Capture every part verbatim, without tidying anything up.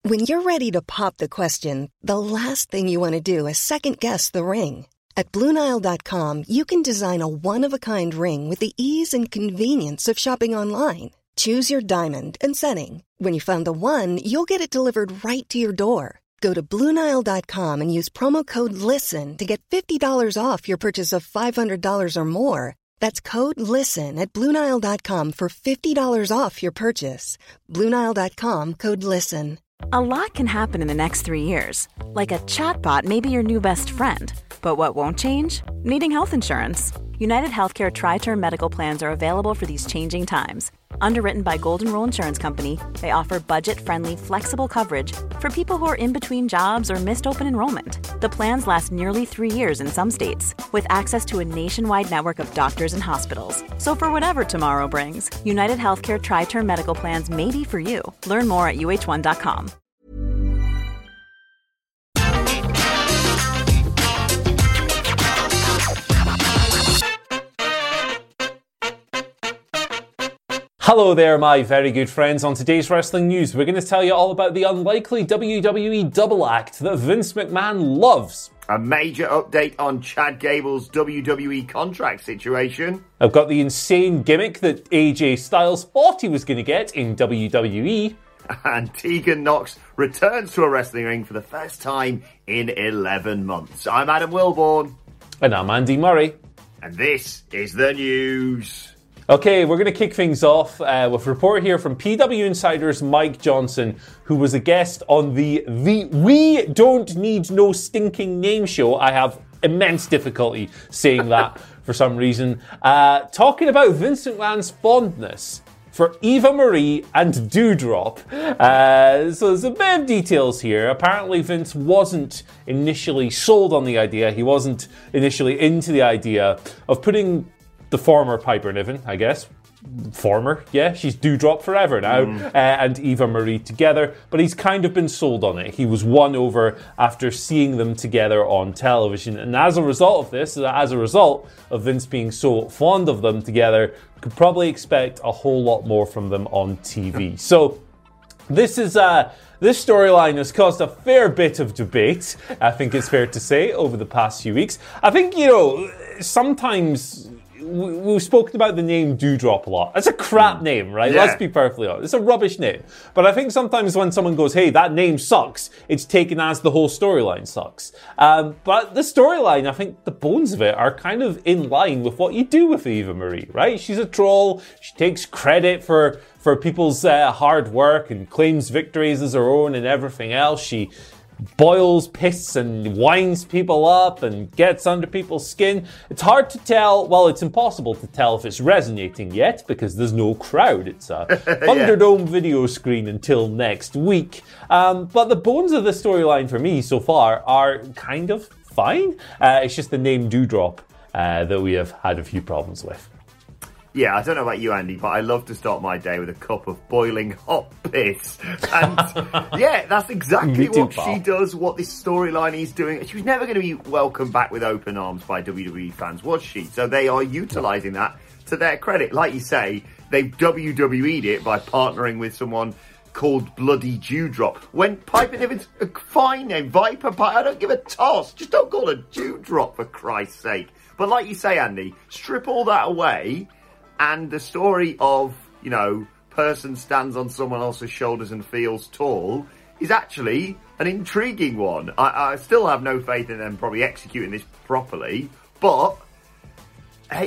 When you're ready to pop the question, the last thing you want to do is second-guess the ring. At Blue Nile dot com, you can design a one-of-a-kind ring with the ease and convenience of shopping online. Choose your diamond and setting. When you find the one, you'll get it delivered right to your door. Go to Blue Nile dot com and use promo code LISTEN to get fifty dollars off your purchase of five hundred dollars or more. That's code LISTEN at Blue Nile dot com for fifty dollars off your purchase. Blue Nile dot com, code LISTEN. A lot can happen in the next three years. Like a chatbot may be your new best friend. But what won't change? Needing health insurance. United Healthcare Tri-Term Medical Plans are available for these changing times. Underwritten by Golden Rule Insurance Company, they offer budget-friendly, flexible coverage for people who are in between jobs or missed open enrollment. The plans last nearly three years in some states, with access to a nationwide network of doctors and hospitals. So for whatever tomorrow brings, United Healthcare Tri-Term Medical Plans may be for you. Learn more at U H one dot com. Hello there, my very good friends. On today's wrestling news, we're going to tell you all about the unlikely W W E double act that Vince McMahon loves. A major update on Chad Gable's W W E contract situation. I've got the insane gimmick that A J Styles thought he was going to get in W W E. And Tegan Knox returns to a wrestling ring for the first time in eleven months. I'm Adam Wilborn. And I'm Andy Murray. And this is the news. Okay, we're going to kick things off uh, with a report here from P W Insider's Mike Johnson, who was a guest on the, the We Don't Need No Stinking Name show. I have immense difficulty saying that for some reason. Uh, talking about Vince McMahon's fondness for Eva Marie and Doudrop. Uh, so there's a bit of details here. Apparently Vince wasn't initially sold on the idea. He wasn't initially into the idea of putting the former Piper Niven, I guess. Former, yeah, she's Doudrop forever now, mm. uh, and Eva Marie together, but he's kind of been sold on it. He was won over after seeing them together on television, and as a result of this, as a result of Vince being so fond of them together, you could probably expect a whole lot more from them on T V. So, this is uh, this storyline has caused a fair bit of debate, I think it's fair to say, over the past few weeks. I think, you know, sometimes we've spoken about the name Doudrop a lot. It's a crap name, right? Yeah. Let's be perfectly honest. It's a rubbish name. But I think sometimes when someone goes, hey, that name sucks, it's taken as the whole storyline sucks. Um, but the storyline, I think the bones of it are kind of in line with what you do with Eva Marie, right? She's a troll. She takes credit for, for people's uh, hard work and claims victories as her own and everything else. She boils piss and winds people up and gets under people's skin. It's hard to tell, well, it's impossible to tell if it's resonating yet because there's no crowd. It's a Thunderdome yeah. video screen until next week. Um, but the bones of the storyline for me so far are kind of fine. Uh, it's just the name Doudrop uh, that we have had a few problems with. Yeah, I don't know about you, Andy, but I love to start my day with a cup of boiling hot piss. And yeah, that's exactly what she does, what this storyline is doing. She was never going to be welcomed back with open arms by W W E fans, was she? So they are utilising that to their credit. Like you say, they've W W E'd it by partnering with someone called Bloody Doudrop. When Piper Niven's a fine name, Viper Piper, I don't give a toss. Just don't call her Doudrop, for Christ's sake. But like you say, Andy, strip all that away, and the story of, you know, person stands on someone else's shoulders and feels tall is actually an intriguing one. I, I still have no faith in them probably executing this properly, but hey,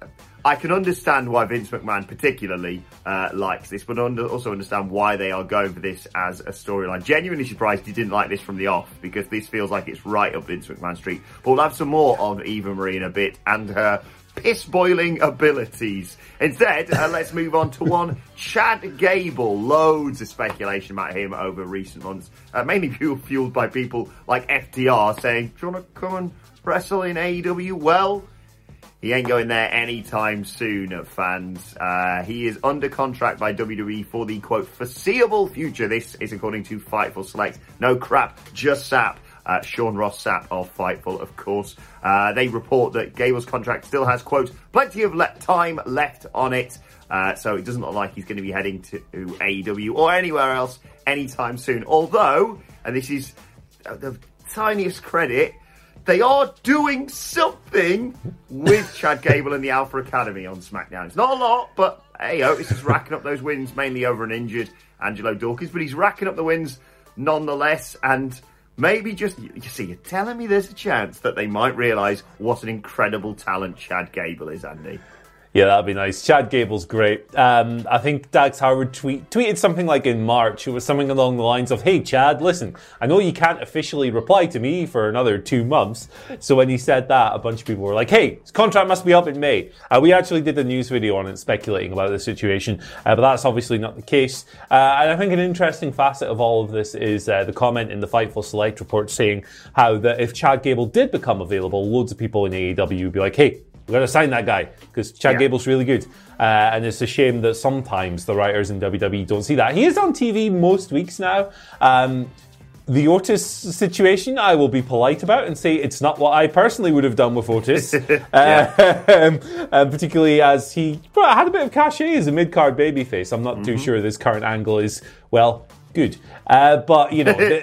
I can understand why Vince McMahon particularly uh, likes this, but under, also understand why they are going for this as a storyline. Genuinely surprised he didn't like this from the off, because this feels like it's right up Vince McMahon street. But we'll have some more on Eva Marie in a bit and her piss-boiling abilities. Instead, uh, let's move on to one Chad Gable. Loads of speculation about him over recent months, uh, mainly fueled by people like F T R saying, do you want to come and wrestle in A E W? Well, he ain't going there anytime soon, fans. Uh, he is under contract by W W E for the, quote, foreseeable future. This is according to Fightful Select. No crap, just sap. Uh, Sean Ross Sapp of Fightful, of course. Uh, they report that Gable's contract still has, quote, plenty of le- time left on it. Uh, so it doesn't look like he's going to be heading to A E W or anywhere else anytime soon. Although, and this is the tiniest credit, they are doing something with Chad Gable and the Alpha Academy on SmackDown. It's not a lot, but hey, Otis is racking up those wins, mainly over an injured Angelo Dawkins, but he's racking up the wins nonetheless, and maybe just, you see, you're telling me there's a chance that they might realise what an incredible talent Chad Gable is, Andy. Yeah, that'd be nice. Chad Gable's great. Um, I think Dax Howard tweet, tweeted something like in March. It was something along the lines of, hey, Chad, listen, I know you can't officially reply to me for another two months. So when he said that, a bunch of people were like, hey, his contract must be up in May. Uh, we actually did a news video on it speculating about the situation, uh, but that's obviously not the case. Uh, and I think an interesting facet of all of this is uh, the comment in the Fightful Select report saying how that if Chad Gable did become available, loads of people in A E W would be like, hey, we've got to sign that guy because Chad yeah. Gable's really good. Uh, and it's a shame that sometimes the writers in W W E don't see that. He is on T V most weeks now. Um, the Otis situation, I will be polite about and say it's not what I personally would have done with Otis. uh, um, um, particularly as he well, had a bit of cachet as a mid-card babyface. I'm not mm-hmm. too sure this current angle is, well, good. Uh, but, you know, it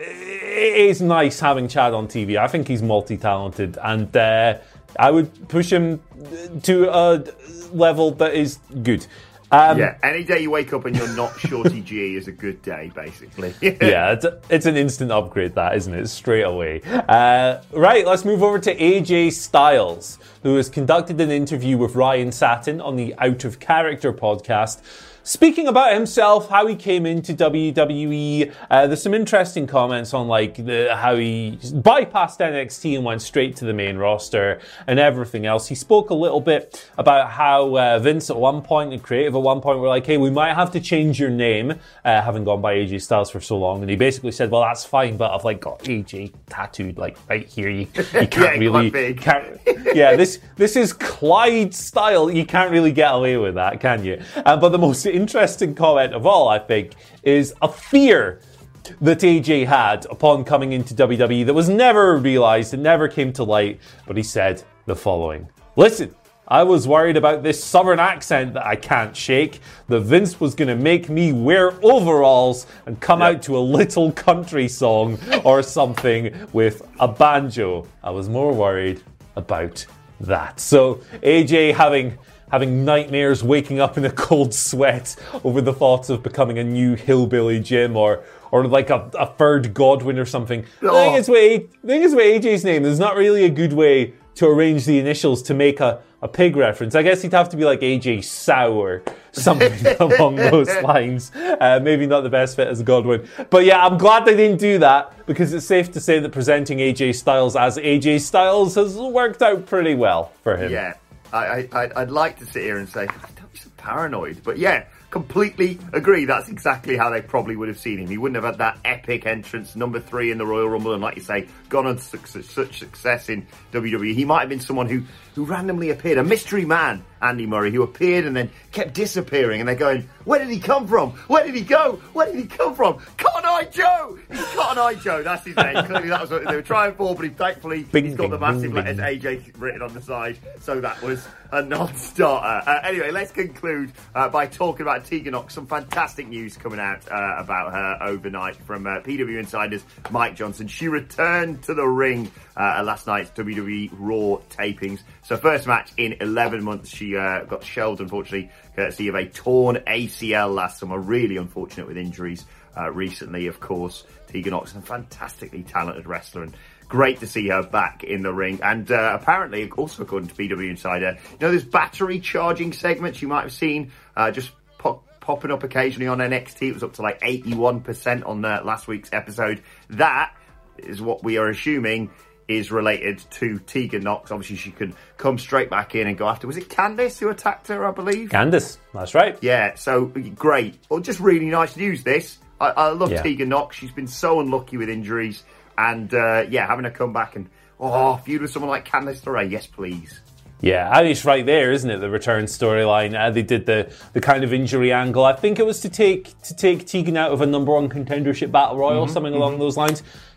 is nice having Chad on T V. I think he's multi-talented and... Uh, I would push him to a level that is good. Um, yeah, any day you wake up and you're not Shorty G is a good day, basically. yeah, it's, a, it's an instant upgrade, that, isn't it? Straight away. Uh, right, let's move over to A J Styles, who has conducted an interview with Ryan Satin on the Out of Character podcast. Speaking about himself, how he came into W W E, uh, there's some interesting comments on like the, how he bypassed N X T and went straight to the main roster and everything else. He spoke a little bit about how uh, Vince at one point and Creative at one point were like, hey, we might have to change your name, uh, having gone by A J Styles for so long. And he basically said, well, that's fine, but I've like got A J tattooed like right here. You, you can't yeah, really... Can't, yeah, this this is Clyde style. You can't really get away with that, can you? Uh, but the most interesting comment of all, I think, is a fear that A J had upon coming into W W E that was never realised, it never came to light, but he said the following. Listen, I was worried about this southern accent that I can't shake, that Vince was going to make me wear overalls and come yep. out to a little country song or something with a banjo. I was more worried about that. So A J having... having nightmares, waking up in a cold sweat over the thoughts of becoming a new hillbilly Jim or or like a, a third Godwin or something. Oh. The thing is with A- the thing is with A J's name, there's not really a good way to arrange the initials to make a, a pig reference. I guess he'd have to be like A J Sow or something along those lines. Uh, maybe not the best fit as a Godwin. But yeah, I'm glad they didn't do that because it's safe to say that presenting A J Styles as A J Styles has worked out pretty well for him. Yeah. I, I, I'd like to sit here and say, don't be so paranoid. But yeah, completely agree. That's exactly how they probably would have seen him. He wouldn't have had that epic entrance, number three in the Royal Rumble, and like you say, gone on to such, such success in W W E. He might have been someone who, who randomly appeared, a mystery man, Andy Murray, who appeared and then kept disappearing. And they're going, where did he come from? Where did he go? Where did he come from? Cotton Eye Joe! He's Cotton Eye Joe, that's his name. Clearly that was what they were trying for, but he, thankfully bing, he's got bing, the massive bing, letters A J written on the side. So that was a non-starter. Uh, anyway, let's conclude uh, by talking about Tegan Nox. Some fantastic news coming out uh, about her overnight from uh, P W Insider's Mike Johnson. She returned to the ring uh, at last night's W W E Raw tapings. So first match in eleven months. She uh, got shelved, unfortunately, courtesy of a torn A C L last summer. Really unfortunate with injuries uh, recently, of course. Tegan Nox, a fantastically talented wrestler, and great to see her back in the ring. And uh, apparently, also according to P W Insider, you know, this battery charging segments you might have seen uh, just pop, popping up occasionally on N X T. It was up to like eighty-one percent on uh, last week's episode. That is what we are assuming is related to Tegan Nox. Obviously, she could come straight back in and go after... Was it Candice who attacked her, I believe? Candice, that's right. Yeah, so great. Well, just really nice news, this. I, I love yeah. Tegan Nox. She's been so unlucky with injuries. And, uh, yeah, having her come back and, oh, feud with someone like Candice LeRae. Yes, please. Yeah, and it's right there, isn't it? The return storyline. Uh, they did the, the kind of injury angle. I think it was to take to take Tegan out of a number one contendership battle royal, mm-hmm, something mm-hmm. along those lines.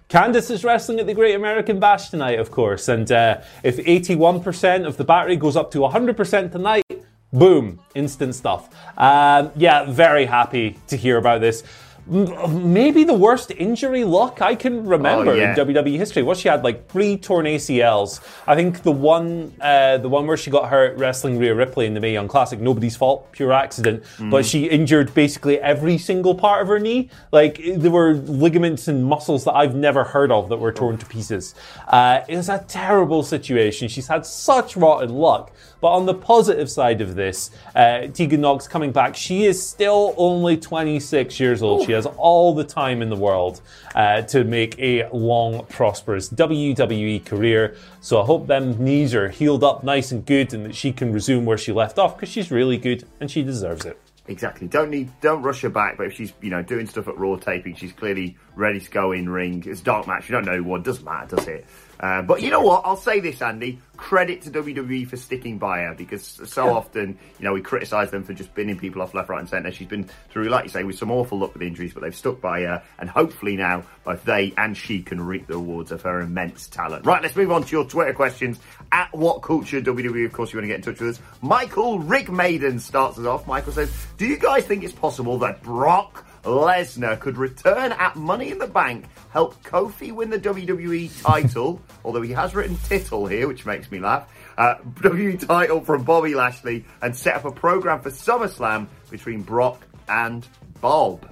Candice is wrestling at the Great American Bash tonight, of course. And uh, if eighty-one percent of the battery goes up to one hundred percent tonight, boom, instant stuff. Um, yeah, very happy to hear about this. Maybe the worst injury luck I can remember oh, yeah. in W W E history. What, she had like three torn A C Ls. I think the one uh, the one where she got hurt wrestling Rhea Ripley in the Mae Young Classic, nobody's fault, pure accident. Mm. But she injured basically every single part of her knee. Like, there were ligaments and muscles that I've never heard of that were torn to pieces. Uh, it was a terrible situation. She's had such rotten luck. But on the positive side of this, uh, Tegan Nox coming back, she is still only twenty-six years old. Ooh. She has all the time in the world uh, to make a long, prosperous W W E career. So I hope them knees are healed up nice and good and that she can resume where she left off, because she's really good and she deserves it. Exactly. Don't need, don't rush her back. But if she's, you know, doing stuff at Raw taping, she's clearly ready to go in ring. It's a dark match. You don't know what. Doesn't matter, does it? Uh, but you know what? I'll say this, Andy. Credit to W W E for sticking by her, because so yeah. often, you know, we criticise them for just binning people off left, right and centre. She's been through, like you say, with some awful luck with injuries, but they've stuck by her. And hopefully now, both they and she can reap the rewards of her immense talent. Right, let's move on to your Twitter questions. At What Culture W W E, of course, you want to get in touch with us. Michael Rick Maiden starts us off. Michael says, do you guys think it's possible that Brock Lesnar could return at Money in the Bank, help Kofi win the W W E title, although he has written tittle here, which makes me laugh, uh, W W E title from Bobby Lashley, and set up a program for SummerSlam between Brock and Bob?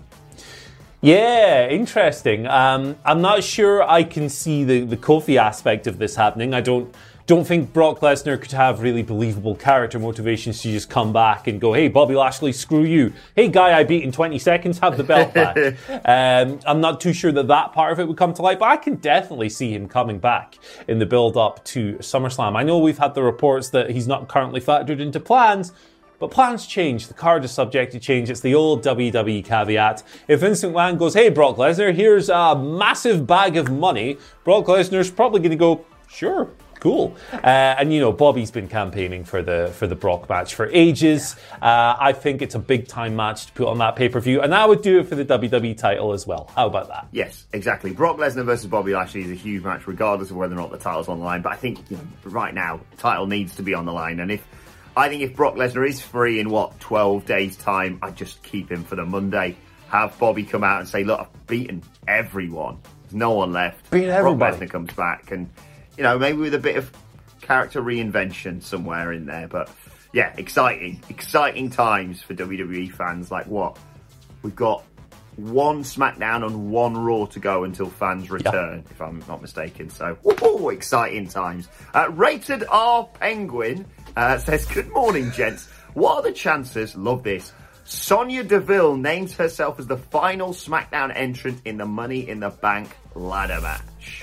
Yeah, interesting. Um, I'm not sure I can see the, the Kofi aspect of this happening. I don't don't think Brock Lesnar could have really believable character motivations to just come back and go, hey, Bobby Lashley, screw you. Hey, guy I beat in twenty seconds, have the belt back. um, I'm not too sure that that part of it would come to light, but I can definitely see him coming back in the build-up to SummerSlam. I know we've had the reports that he's not currently factored into plans, but plans change. The card is subject to change. It's the old W W E caveat. If Vince McMahon goes, hey, Brock Lesnar, here's a massive bag of money, Brock Lesnar's probably going to go, sure, cool. Uh, and, you know, Bobby's been campaigning for the for the Brock match for ages. Uh, I think it's a big-time match to put on that pay-per-view, and I would do it for the W W E title as well. How about that? Yes, exactly. Brock Lesnar versus Bobby Lashley is a huge match, regardless of whether or not the title's on the line. But I think, you know, right now, the title needs to be on the line. And if I think if Brock Lesnar is free in, what, twelve days' time, I'd just keep him for the Monday. Have Bobby come out and say, look, I've beaten everyone. There's no one left. Beat everybody. Brock Lesnar comes back and, you know, maybe with a bit of character reinvention somewhere in there. But, yeah, exciting. Exciting times for W W E fans. Like, what? We've got one SmackDown and one Raw to go until fans return, yep. if I'm not mistaken. So, woohoo, exciting times. Uh, Rated R Penguin uh, says, good morning, gents. What are the chances, love this, Sonya Deville names herself as the final SmackDown entrant in the Money in the Bank ladder match?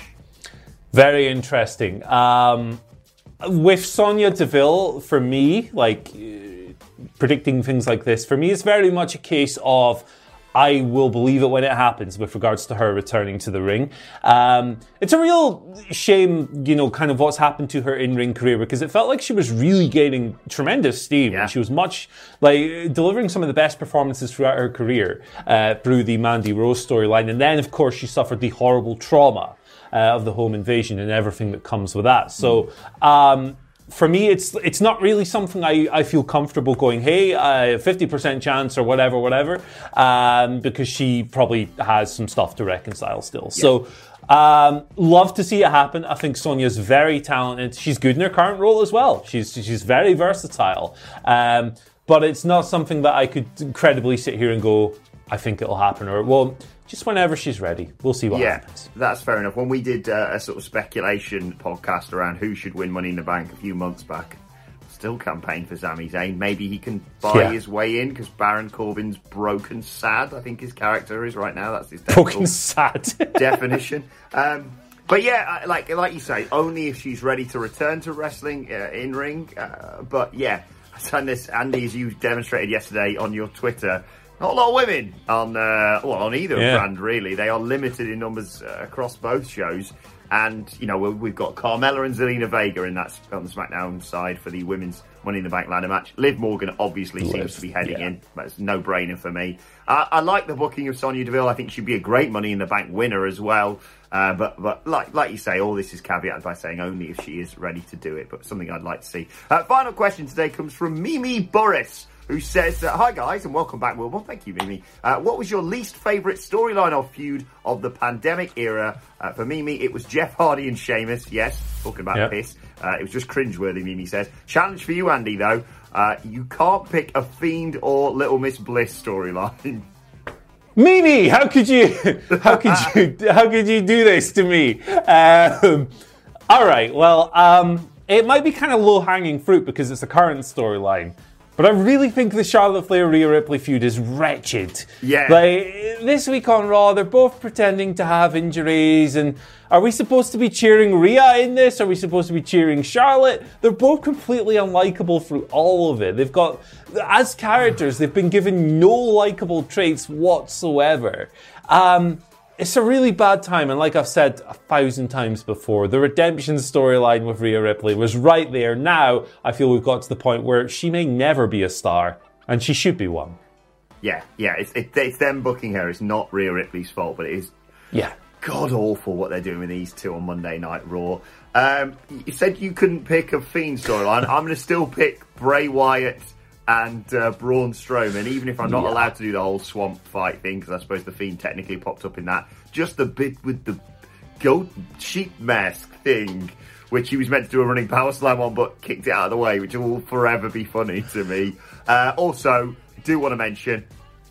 Very interesting. Um, with Sonya Deville, for me, like, uh, predicting things like this, for me, it's very much a case of I will believe it when it happens with regards to her returning to the ring. Um, it's a real shame, you know, kind of what's happened to her in-ring career, because it felt like she was really gaining tremendous steam. Yeah. She was much, like, delivering some of the best performances throughout her career uh, through the Mandy Rose storyline. And then, of course, she suffered the horrible trauma uh, of the home invasion and everything that comes with that. So, um, for me, it's it's not really something I, I feel comfortable going, hey, uh, fifty percent chance or whatever, whatever, um, because she probably has some stuff to reconcile still. Yeah. So, um, love to see it happen. I think Sonya's very talented. She's good in her current role as well. She's she's very versatile. Um, but it's not something that I could credibly sit here and go, I think it'll happen, or, well, just whenever she's ready. We'll see what yeah, happens. That's fair enough. When we did uh, a sort of speculation podcast around who should win Money in the Bank a few months back, still campaigned for Sami Zayn. Maybe he can buy yeah. his way in, because Baron Corbin's broken sad, I think his character is right now. That's his broken sad definition. Um, but yeah, like like you say, only if she's ready to return to wrestling uh, in ring. Uh, but yeah, I've done this, Andy, as you demonstrated yesterday on your Twitter. Not a lot of women on uh, well on either yeah. brand, really. They are limited in numbers uh, across both shows. And, you know, we've got Carmella and Zelina Vega in that on the SmackDown side for the women's Money in the Bank ladder match. Liv Morgan obviously Liv, seems to be heading yeah. in. That's no-brainer for me. Uh, I like the booking of Sonya Deville. I think she'd be a great Money in the Bank winner as well. Uh, but but like like you say, all this is caveated by saying only if she is ready to do it. But something I'd like to see. Uh, final question today comes from Mimi Burris, who says, uh, hi guys, and welcome back, Wilbur. Thank you, Mimi. Uh, what was your least favourite storyline or feud of the pandemic era? Uh, for Mimi, it was Jeff Hardy and Sheamus. Yes, talking about yep. piss. Uh, it was just cringeworthy, Mimi says. Challenge for you, Andy, though. Uh, you can't pick a Fiend or Little Miss Bliss storyline. Mimi, how could you, how could you, how could you do this to me? Um, all right, well, um, it might be kind of low-hanging fruit because it's a current storyline. But I really think the Charlotte Flair-Rhea Ripley feud is wretched. Yeah. Like, this week on Raw, they're both pretending to have injuries. And are we supposed to be cheering Rhea in this? Are we supposed to be cheering Charlotte? They're both completely unlikable through all of it. They've got, as characters, they've been given no likable traits whatsoever. Um... It's a really bad time, and like I've said a thousand times before, the redemption storyline with Rhea Ripley was right there. Now, I feel we've got to the point where she may never be a star, and she should be one. Yeah, yeah, it's, it, it's them booking her. It's not Rhea Ripley's fault, but it is yeah. god-awful what they're doing with these two on Monday Night Raw. Um, you said you couldn't pick a Fiend storyline. I'm going to still pick Bray Wyatt and uh, Braun Strowman, even if I'm not yeah. allowed to do the whole swamp fight thing, because I suppose the Fiend technically popped up in that. Just the bit with the goat sheep mask thing, which he was meant to do a running power slam on, but kicked it out of the way, which will forever be funny to me. Uh, also, do want to mention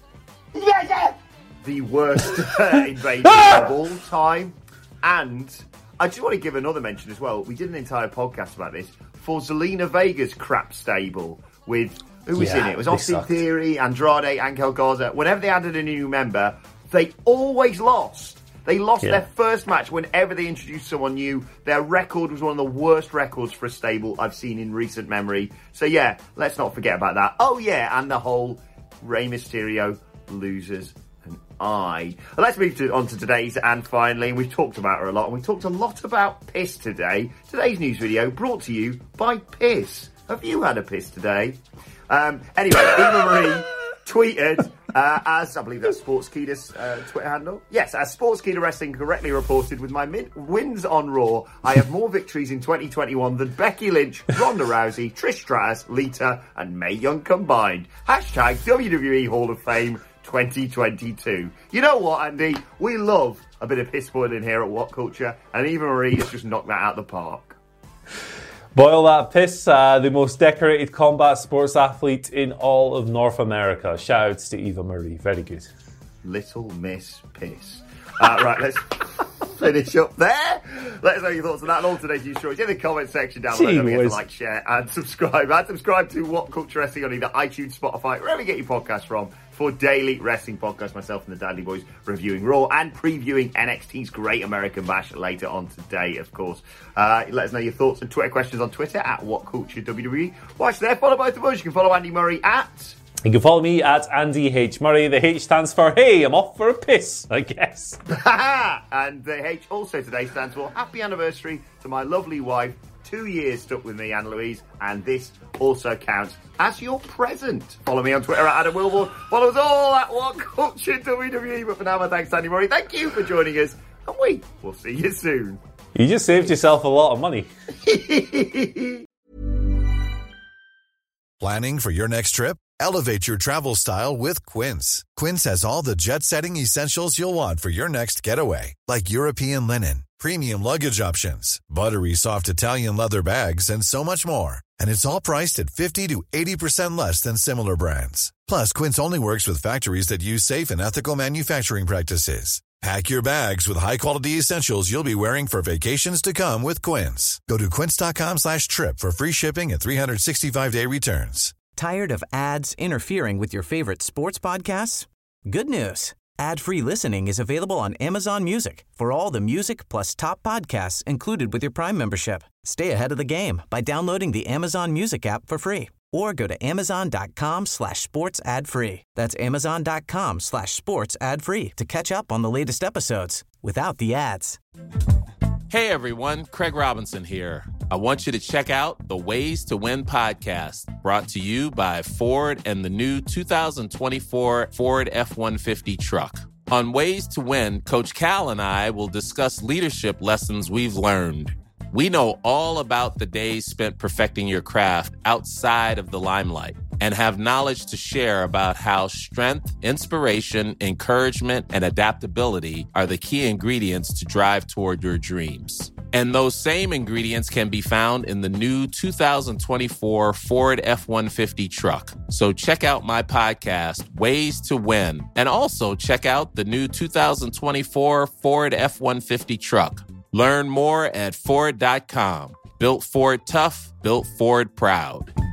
the worst uh, invasion of all time. And I just want to give another mention as well. We did an entire podcast about this for Zelina Vega's crap stable with... Who was yeah, in it? It was Austin sucked. Theory, Andrade, Angel Garza. Whenever they added a new member, they always lost. They lost yeah. their first match whenever they introduced someone new. Their record was one of the worst records for a stable I've seen in recent memory. So yeah, let's not forget about that. Oh yeah, and the whole Rey Mysterio losers and I. Well, let's move to, on to today's and finally. We've talked about her a lot, and we talked a lot about piss today. Today's news video brought to you by Piss. Have you had a piss today? Um, anyway, Eva Marie tweeted, uh, as I believe that's Sportskeeda's uh, Twitter handle. Yes, as Sportskeeda Wrestling correctly reported, with my min- wins on Raw, I have more victories in twenty twenty-one than Becky Lynch, Ronda Rousey, Trish Stratus, Lita, and Mae Young combined. Hashtag W W E Hall of Fame twenty twenty-two. You know what, Andy? We love a bit of piss boiling here at What Culture, and Eva Marie has just knocked that out of the park. Boil that piss, uh, the most decorated combat sports athlete in all of North America. Shout outs to Eva Marie. Very good. Little Miss Piss. Uh, right, let's finish up there. Let us know your thoughts on that and all today's news stories in the comment section down below. Don't forget to like, share, and subscribe. And subscribe to What Culture Wrestling on either iTunes, Spotify, wherever you get your podcasts from, for daily wrestling podcasts. Myself and the Dudley Boys reviewing Raw and previewing N X T's Great American Bash later on today, of course. Uh, let us know your thoughts and Twitter questions on Twitter at What Culture W W E. Watch there, follow both of us. You can follow Andy Murray at... You can follow me at Andy H. Murray. The H stands for, hey, I'm off for a piss, I guess. And the H also today stands for happy anniversary to my lovely wife. Two years stuck with me, Anne Louise, and this also counts as your present. Follow me on Twitter at Adam Wilborn. Follow us all at What Culture W W E. But for now, my thanks to Andy Murray. Thank you for joining us, and we will see you soon. You just saved yourself a lot of money. Planning for your next trip? Elevate your travel style with Quince. Quince has all the jet-setting essentials you'll want for your next getaway, like European linen, premium luggage options, buttery soft Italian leather bags, and so much more. And it's all priced at fifty to eighty percent less than similar brands. Plus, Quince only works with factories that use safe and ethical manufacturing practices. Pack your bags with high-quality essentials you'll be wearing for vacations to come with Quince. Go to quince.com slash trip for free shipping and three sixty-five day returns. Tired of ads interfering with your favorite sports podcasts? Good news. Ad-free listening is available on Amazon Music for all the music plus top podcasts included with your Prime membership. Stay ahead of the game by downloading the Amazon Music app for free or go to amazon.com slash sports ad free. That's amazon.com slash sports ad free to catch up on the latest episodes without the ads. Hey everyone, Craig Robinson here. I want you to check out the Ways to Win podcast, brought to you by Ford and the new two thousand twenty-four Ford F one fifty truck. On Ways to Win, Coach Cal and I will discuss leadership lessons we've learned. We know all about the days spent perfecting your craft outside of the limelight and have knowledge to share about how strength, inspiration, encouragement, and adaptability are the key ingredients to drive toward your dreams. And those same ingredients can be found in the new two thousand twenty-four Ford F one fifty truck. So check out my podcast, Ways to Win, and also check out the new two thousand twenty-four Ford F one fifty truck. Learn more at Ford dot com. Built Ford tough, built Ford proud.